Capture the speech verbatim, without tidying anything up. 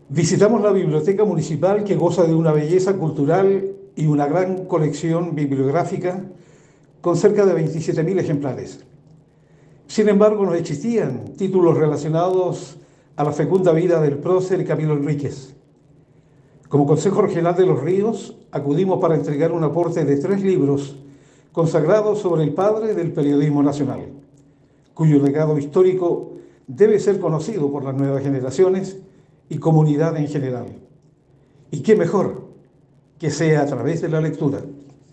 Visitamos la biblioteca municipal que goza de una belleza cultural y una gran colección bibliográfica con cerca de veintisiete mil ejemplares. Sin embargo, no existían títulos relacionados a la fecunda vida del prócer Camilo Enríquez. Como Consejo Regional de los Ríos, acudimos para entregar un aporte de tres libros consagrados sobre el padre del periodismo nacional, cuyo legado histórico debe ser conocido por las nuevas generaciones y comunidad en general. ¿Y qué mejor que sea a través de la lectura?